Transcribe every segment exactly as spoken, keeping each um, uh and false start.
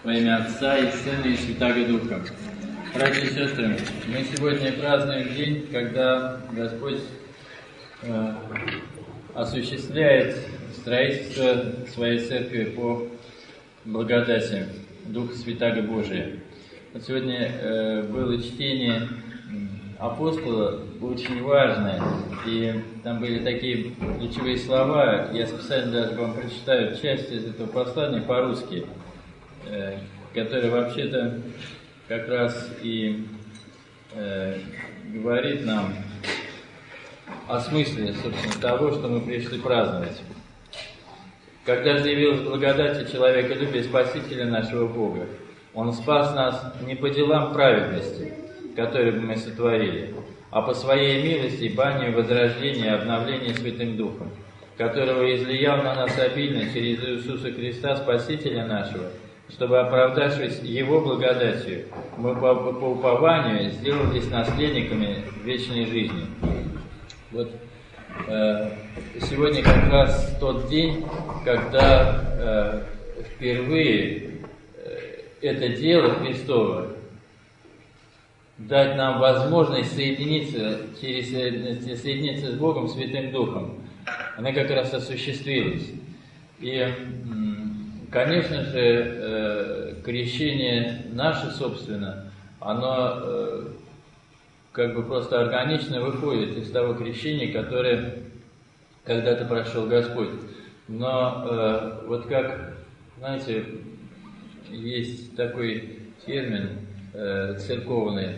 Во имя Отца и Сына и Святаго Духа. Братья и сестры, мы сегодня празднуем день, когда Господь э, осуществляет строительство своей церкви по благодати Духа Святаго Божия. Вот сегодня э, было чтение апостола, очень важное, и там были такие ключевые слова. Я специально даже вам прочитаю часть из этого послания по-русски, э, которое вообще-то как раз и э, говорит нам о смысле, собственно, того, что мы пришли праздновать. Когда заявилась благодать и человеколюбие Спасителя нашего Бога, Он спас нас не по делам праведности, которые бы мы сотворили, а по Своей милости, банию возрождения и обновления Святым Духом, которого излиял на нас обильно через Иисуса Христа, Спасителя нашего, чтобы, оправдавшись Его благодатью, мы по, по упованию сделались наследниками вечной жизни. Вот э, сегодня как раз тот день, когда э, впервые э, это дело Христово, дать нам возможность соединиться, через, соединиться с Богом, Святым Духом, она как раз осуществилась. И, конечно же, крещение наше, собственно, оно как бы просто органично выходит из того крещения, которое когда-то прошел Господь. Но вот как, знаете, есть такой термин церковный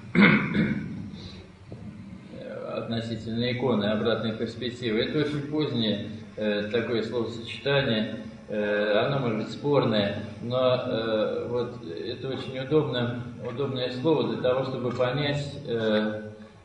относительно иконы обратной перспективы. Это очень позднее э, такое словосочетание, э, оно может быть спорное, но э, вот это очень удобно, удобное слово для того, чтобы понять э,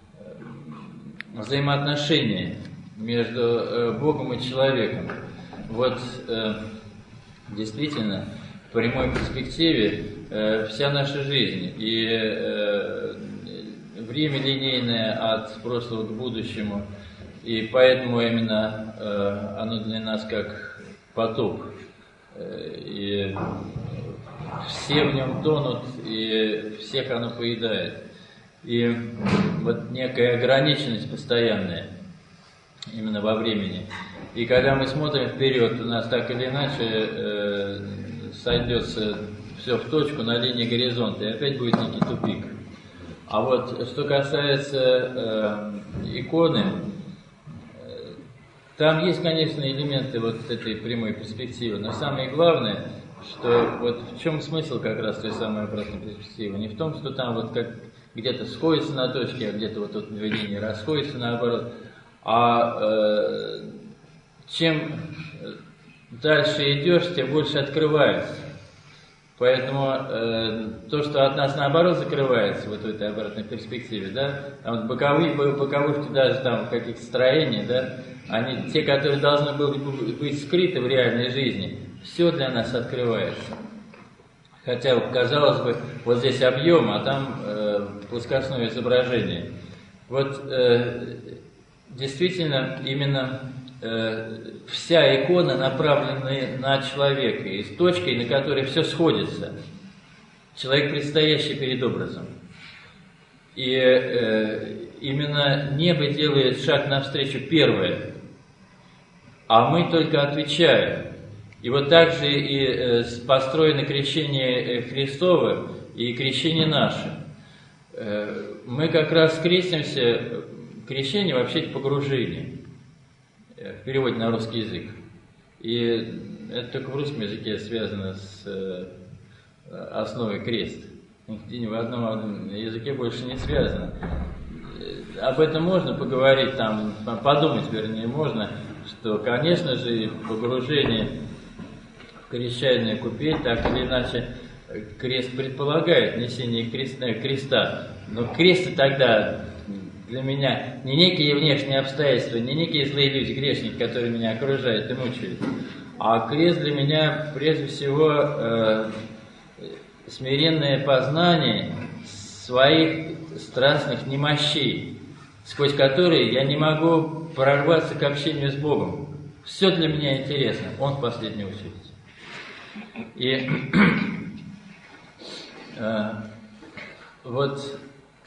взаимоотношения между э, Богом и человеком. Вот э, действительно, в прямой перспективе э, вся наша жизнь и э, время линейное от прошлого к будущему, и поэтому именно э, оно для нас как поток, э, и все в нем тонут, и всех оно поедает. И вот некая ограниченность постоянная именно во времени. И когда мы смотрим вперед, у нас так или иначе э, сойдется все в точку на линии горизонта, и опять будет некий тупик. А вот что касается э, иконы, э, там есть, конечно, элементы вот этой прямой перспективы, но самое главное, что вот в чем смысл как раз той самой обратной перспективы, не в том, что там вот как где-то сходится на точке, а где-то вот тут две линии расходятся наоборот, а э, чем дальше идешь, тем больше открывается. Поэтому э, то, что от нас наоборот закрывается вот в этой обратной перспективе, да, а вот боковые, боковушки даже там в каких-то строениях, да, они, те, которые должны были быть скрыты в реальной жизни, все для нас открывается. Хотя, казалось бы, вот здесь объем, а там э, плоскостное изображение. Вот э, действительно именно вся икона направлена на человека, и с точкой, на которой все сходится. Человек, предстоящий перед образом. И э, именно небо делает шаг навстречу первое, а мы только отвечаем. И вот так же и э, построено крещение Христово и крещение наше. Э, мы как раз крестимся, крещение вообще-то погружение. В переводе на русский язык. И это только в русском языке связано с э, основой крест. Нигде ни в одном языке больше не связано. Об этом можно поговорить, там, подумать, вернее, можно, что, конечно же, погружение в крещальную купель, так или иначе, крест предполагает несение креста, креста. Но крест тогда для меня не некие внешние обстоятельства, не некие злые люди, грешники, которые меня окружают и мучают, а крест для меня прежде всего э, смиренное познание своих страстных немощей, сквозь которые я не могу прорваться к общению с Богом. Все для меня интересно, Он в последнюю очередь. И Вот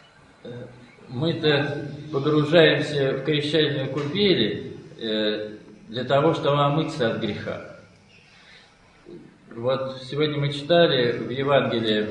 мы-то погружаемся в крещальную купели для того, чтобы омыться от греха. Вот сегодня мы читали в Евангелии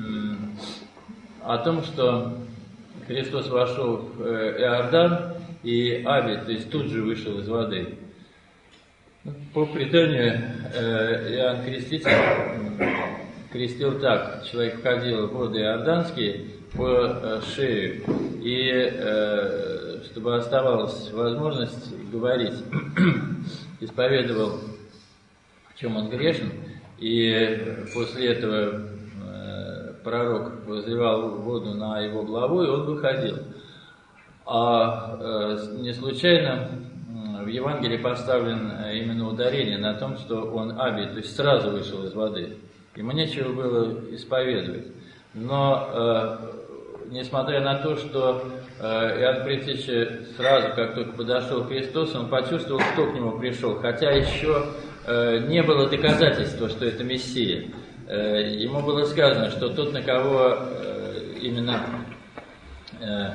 о том, что Христос вошел в Иордан, и Авель, то есть тут же вышел из воды. По преданию, Иоанн Креститель крестил так: человек входил в воды иорданские по шею, и чтобы оставалась возможность говорить, исповедовал, в чем он грешен, и после этого пророк возливал воду на его главу, и он выходил. А не случайно в Евангелии поставлен именно ударение на том, что он Аби, то есть сразу вышел из воды. Ему нечего было исповедовать. Но, э, несмотря на то, что э, Иоанн Предтеча сразу, как только подошел к Христосу, он почувствовал, кто к нему пришел, хотя еще э, не было доказательства, что это Мессия. Э, ему было сказано, что тот, на кого э, именно э,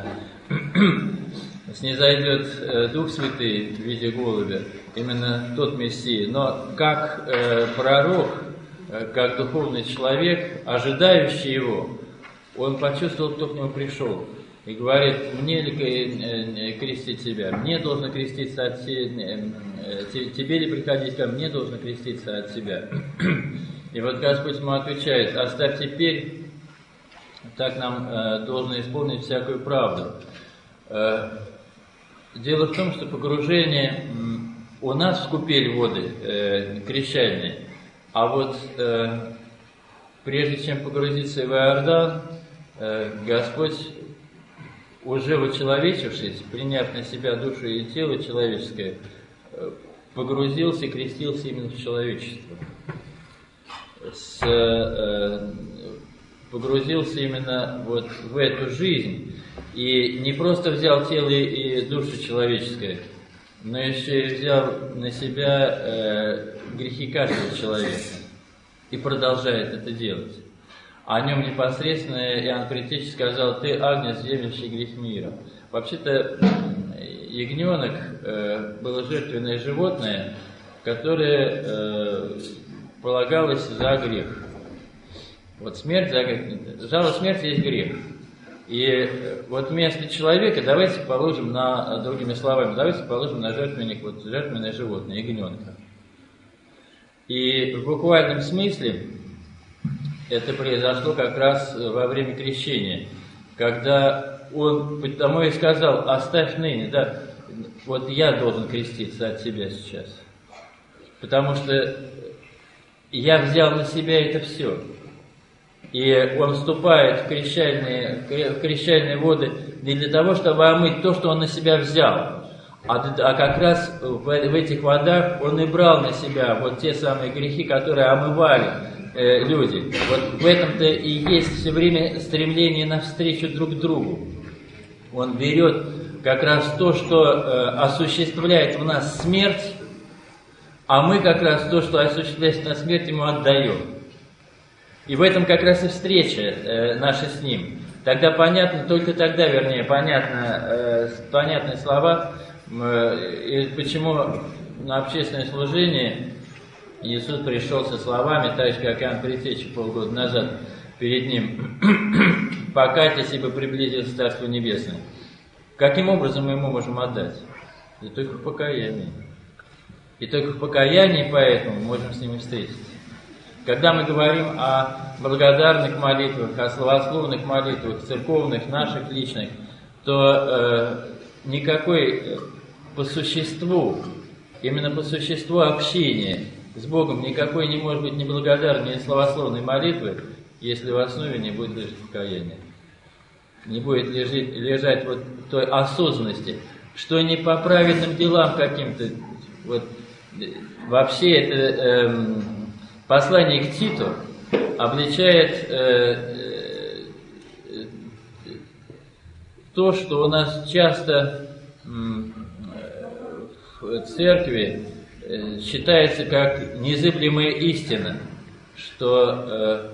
снизойдет Дух Святый в виде голубя, именно тот Мессия. Но как э, пророк, как духовный человек, ожидающий его, он почувствовал, кто к нему пришел. И говорит: мне ли крестить тебя? Мне должно креститься от тебя. Тебе ли приходить ко мне? Должно креститься от тебя. И вот Господь ему отвечает: оставь теперь, так нам э, должно исполнить всякую правду. Э, дело в том, что погружение у нас в купель воды э, крещальной, а вот э, прежде чем погрузиться в Иордан, э, Господь, уже вочеловечившись, приняв на себя душу и тело человеческое, э, погрузился и крестился именно в человечество. С, э, погрузился именно вот в эту жизнь. И не просто взял тело и душу человеческое, но еще и взял на себя э, грехи каждого человека. И продолжает это делать. О нем непосредственно Иоанн Предтеча сказал: ты, Агнец, землящий грех мира. Вообще-то ягненок э, было жертвенное животное, которое э, полагалось за грех. Вот смерть за грех. Жало смерти есть грех. И вот вместо человека давайте положим на, другими словами, давайте положим на жертвенник вот жертвенное животное, ягненка. И в буквальном смысле это произошло как раз во время крещения, когда он потому и сказал: оставь ныне, да, вот я должен креститься от тебя сейчас, потому что я взял на себя это все. И он вступает в крещальные, в крещальные воды не для того, чтобы омыть то, что он на себя взял, а, а как раз в, в этих водах он и брал на себя вот те самые грехи, которые омывали э, люди. Вот в этом-то и есть все время стремление навстречу друг другу. Он берет как раз то, что э, осуществляет в нас смерть, а мы как раз то, что осуществляет в нас смерть, ему отдаем. И в этом как раз и встреча э, наша с ним. Тогда понятно, только тогда, вернее, понятно, э, понятны слова, э, и почему на общественное служение Иисус пришел со словами, так же, как Иоанн Предтеча полгода назад перед ним: «Покайтесь, ибо приблизилось Царство Небесное». Каким образом мы ему можем отдать? И только в покаянии. И только в покаянии поэтому можем с ним встретиться. Когда мы говорим о благодарных молитвах, о славословных молитвах, церковных, наших личных, то э, никакой э, по существу, именно по существу общения с Богом никакой не может быть неблагодарной и славословной молитвы, если в основе не будет лежать покаяние. Не будет лежать, лежать вот той осознанности, что не по праведным делам каким-то. Вот, вообще это... Э, Послание к Титу обличает э, э, то, что у нас часто э, в церкви э, считается как незыблемая истина, что э,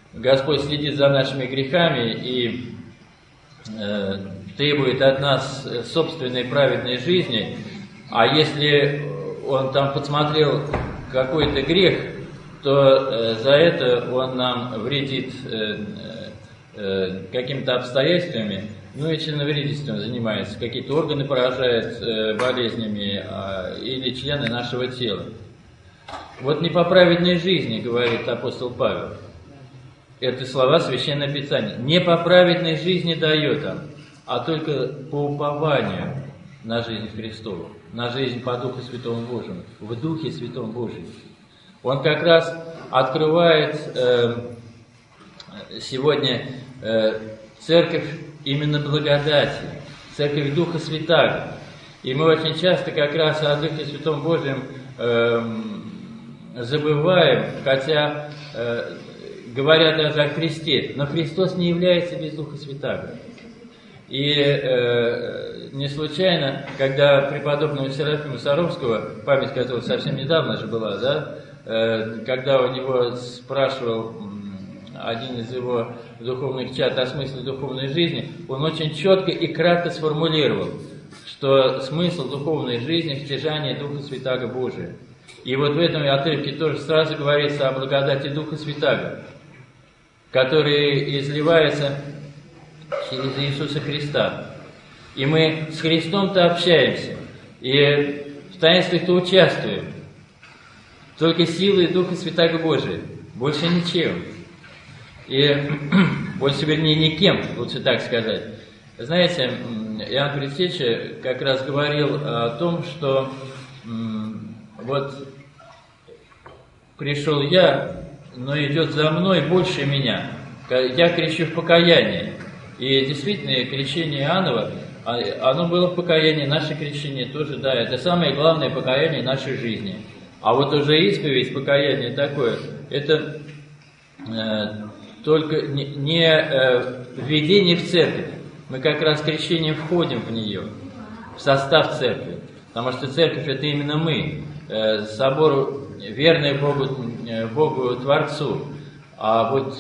Господь следит за нашими грехами и э, требует от нас собственной праведной жизни, а если Он там подсмотрел какой-то грех, то э, за это Он нам вредит э, э, какими-то обстоятельствами, ну и членовредительством занимается, какие-то органы поражает э, болезнями э, или члены нашего тела. Вот не по праведной жизни, говорит апостол Павел. Это слова Священного Писания. Не по праведной жизни дает он, а только по упованию на жизнь Христову, на жизнь по Духу Святому Божьему, в Духе Святом Божьем. Он как раз открывает э, сегодня э, церковь именно благодати, церковь Духа Святаго. И мы очень часто как раз о Духе Святом Божьем э, забываем, хотя э, говорят даже о Христе, но Христос не является без Духа Святаго. И э, не случайно, когда преподобного Серафима Саровского, память которого совсем недавно же была, да, э, когда у него спрашивал один из его духовных чад о смысле духовной жизни, он очень четко и кратко сформулировал, что смысл духовной жизни в стяжании Духа Святаго Божия. И вот в этом отрывке тоже сразу говорится о благодати Духа Святаго, который изливается через Иисуса Христа. И мы с Христом-то общаемся, и в таинствах-то участвуем. Только силой Духа Святаго Божия, больше ничем. И больше, вернее, никем, лучше так сказать. Знаете, Иоанн Предтеча как раз говорил о том, что вот пришел я, но идет за мной больше меня. Я кричу в покаянии. И действительно, крещение Иоаннова, оно было в покаянии, наше крещение тоже, да, это самое главное покаяние нашей жизни. А вот уже исповедь, покаяние такое, это э, только не, не э, введение в церковь. Мы как раз крещением входим в нее, в состав церкви. Потому что церковь — это именно мы, э, собор верный Богу, э, Богу Творцу. А вот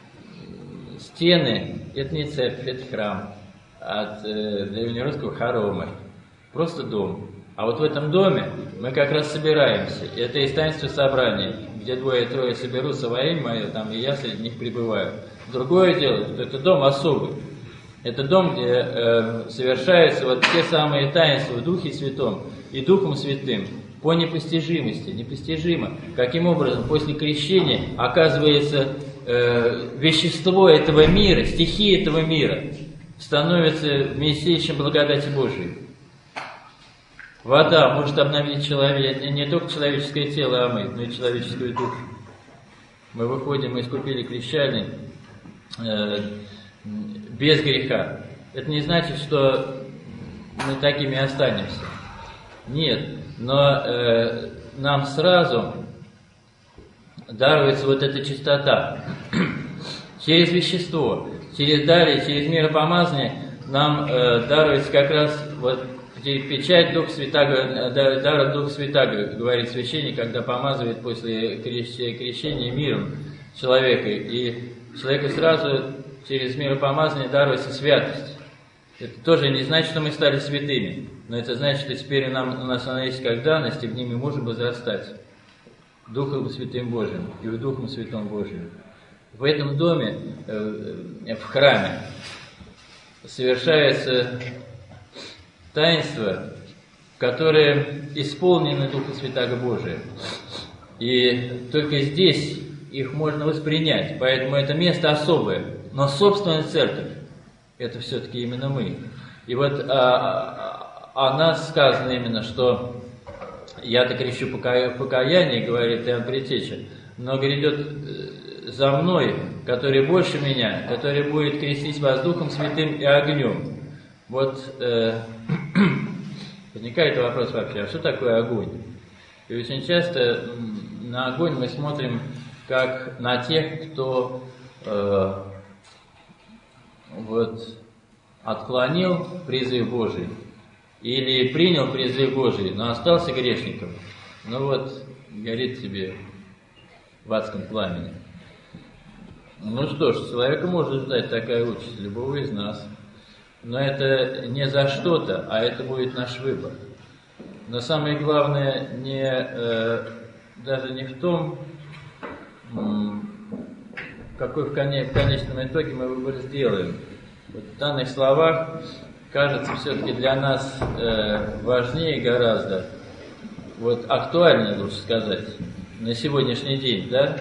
стены — это не церковь, это храм. От э, древнерусского хоромы. Просто дом. А вот в этом доме мы как раз собираемся. Это и таинство собрания, где двое-трое соберутся во имя Мое, там и я среди них пребываю. Другое дело, что это дом особый. Это дом, где э, совершаются вот те самые таинства в Духе Святом и Духом Святым по непостижимости, непостижимо. Каким образом после крещения оказывается э, вещество этого мира, стихии этого мира становится вместилищем благодати Божией. Вода может обновить человека, не только человеческое тело омыть, но и человеческую душу. Мы выходим, мы искупили крещальный э, без греха. Это не значит, что мы такими останемся. Нет, но э, нам сразу даруется вот эта чистота. Через вещество, через далее, через миропомазание нам э, даруется как раз вот печать Духа Святаго, дар Духа Святаго, говорит священник, когда помазывает после крещения миром человека. И человеку сразу через миропомазание даруется святость. Это тоже не значит, что мы стали святыми, но это значит, что теперь нам, у нас она есть как данность, и в ней мы можем возрастать Духом Святым Божьим и в Духом Святом Божьим. В этом доме, в храме, совершается таинства, которые исполнены Духа Святаго Божия. И только здесь их можно воспринять, поэтому это место особое. Но собственная церковь — это все-таки именно мы. И вот о, о нас сказано именно, что я-то крещу в покаянии, говорит Иоанн Предтеча, но грядет за мной, который больше меня, который будет крестить вас Духом Святым и огнем. Вот э, возникает вопрос вообще, а что такое огонь? И очень часто на огонь мы смотрим как на тех, кто э, вот, отклонил призыв Божий или принял призыв Божий, но остался грешником. Ну вот, горит себе в адском пламени. Ну что ж, человека может ждать такая участь, любого из нас. Но это не за что-то, а это будет наш выбор. Но самое главное не, э, даже не в том, какой в, коне, в конечном итоге мы выбор сделаем. Вот в данных словах кажется все-таки для нас э, важнее гораздо, вот актуальнее, лучше сказать, на сегодняшний день, да?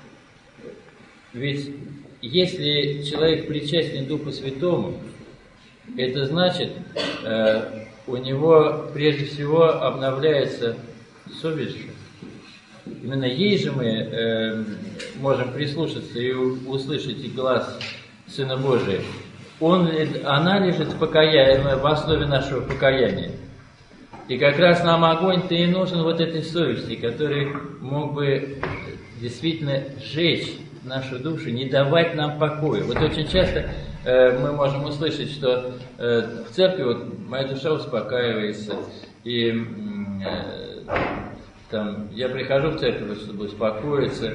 Ведь если человек причастен Духу Святому, это значит, э, у него прежде всего обновляется совесть. Именно ей же мы э, можем прислушаться и услышать глаз Сына Божия. Он, она лежит в покаянии, в основе нашего покаяния. И как раз нам огонь-то и нужен вот этой совести, который мог бы действительно сжечь нашу душу, не давать нам покоя. Вот очень часто э, мы можем услышать, что э, в церкви вот моя душа успокаивается, и э, там, я прихожу в церковь, чтобы успокоиться.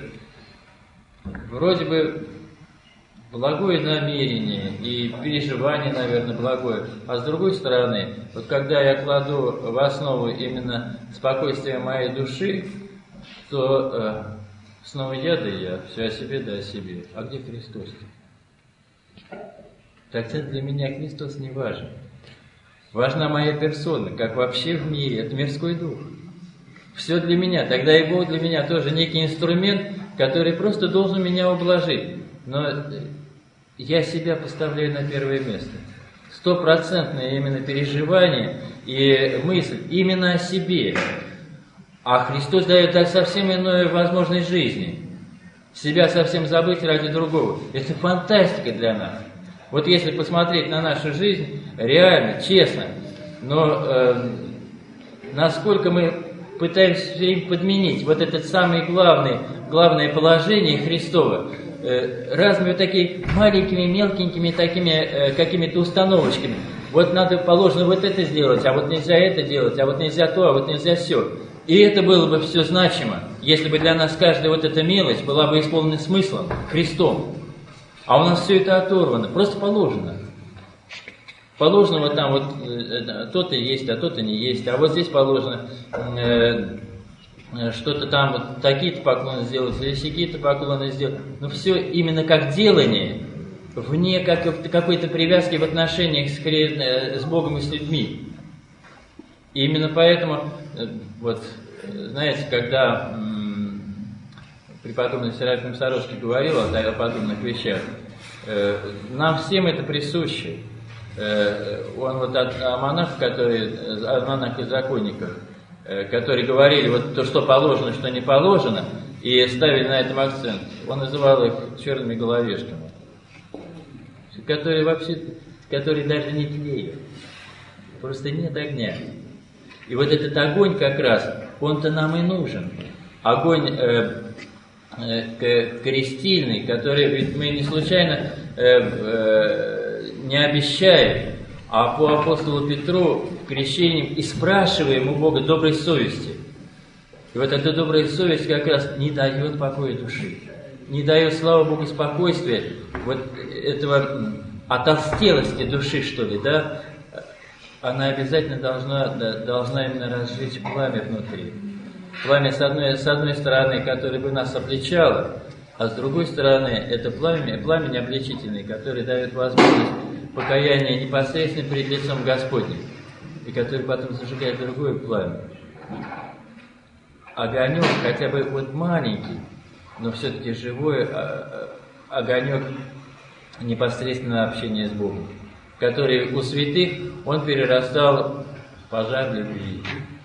Вроде бы благое намерение и переживание, наверное, благое. А с другой стороны, вот когда я кладу в основу именно спокойствие моей души, то э, снова я да я, все о себе да о себе. А где Христос-то? Тогда для меня Христос не важен. Важна моя персона, как вообще в мире, это мирской дух. Все для меня. Тогда и Бог для меня тоже некий инструмент, который просто должен меня ублажить. Но я себя поставляю на первое место. Стопроцентное именно переживание и мысль именно о себе. А Христос дает совсем иную возможность жизни. Себя совсем забыть ради другого. Это фантастика для нас. Вот если посмотреть на нашу жизнь, реально, честно, но э, насколько мы пытаемся подменить вот этот самый главный, главное положение Христова э, разными такими маленькими, мелкими такими э, какими-то установочками. Вот надо, положено вот это сделать, а вот нельзя это делать, а вот нельзя то, а вот нельзя все. И это было бы все значимо, если бы для нас каждая вот эта мелочь была бы исполнена смыслом, Христом. А у нас все это оторвано, просто положено. Положено вот там вот э, то-то есть, а то-то не есть. А вот здесь положено э, что-то там вот такие-то поклоны сделать, или сякие-то поклоны сделать. Но все именно как делание, вне как, какой-то привязки в отношениях с, с Богом и с людьми. И именно поэтому, э, вот, знаете, когда м, преподобный Серафим Саровский говорил о, о подобных вещах, э, нам всем это присуще. Он вот о, о монахах, которые, о монахах и законниках, которые говорили вот то, что положено, что не положено, и ставили на этом акцент. Он называл их черными головешками, которые вообще, которые даже не тлеют, просто нет огня. И вот этот огонь как раз, он-то нам и нужен. Огонь э, э, крестильный, который, ведь мы не случайно э, э, не обещаем, а по апостолу Петру крещением и спрашиваем у Бога доброй совести. И вот эта добрая совесть как раз не дает покоя души, не дает, слава Богу, спокойствия, вот этого отолстелости души, что ли, да, она обязательно должна, да, должна именно разжечь пламя внутри. Пламя, с одной, с одной стороны, которое бы нас обличало, а с другой стороны, это пламя, пламя обличительное, которое дает возможность покаяния непосредственно перед лицом Господним, и который потом зажигает другое пламя. Огонек, хотя бы вот маленький, но все-таки живой огонек непосредственного общения с Богом, который у святых, он перерастал в пожар любви.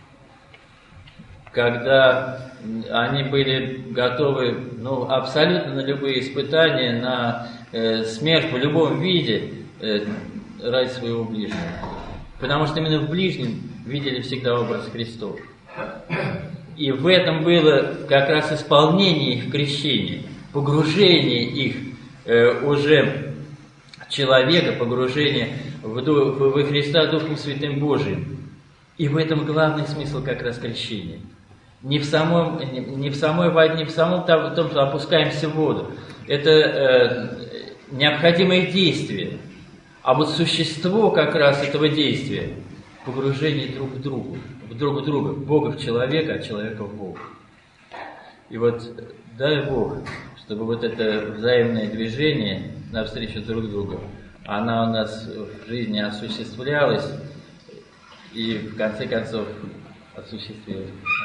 Когда они были готовы, ну, абсолютно на любые испытания, на э, смерть в любом виде э, ради своего ближнего. Потому что именно в ближнем видели всегда образ Христов. И в этом было как раз исполнение их крещения, погружение их э, уже человека, погружение в, дух, в Христа Духом Святым Божиим. И в этом главный смысл как раз крещения. не в самом, не, не в самой воде, не в самом том, том, что опускаемся в воду. Это э, необходимое действие. А вот существо как раз этого действия – погружение друг в друга, в друг в друга, Бога в человека, а человека в Бога. И вот дай Бог, чтобы вот это взаимное движение навстречу друг другу, она у нас в жизни осуществлялась и в конце концов осуществилась.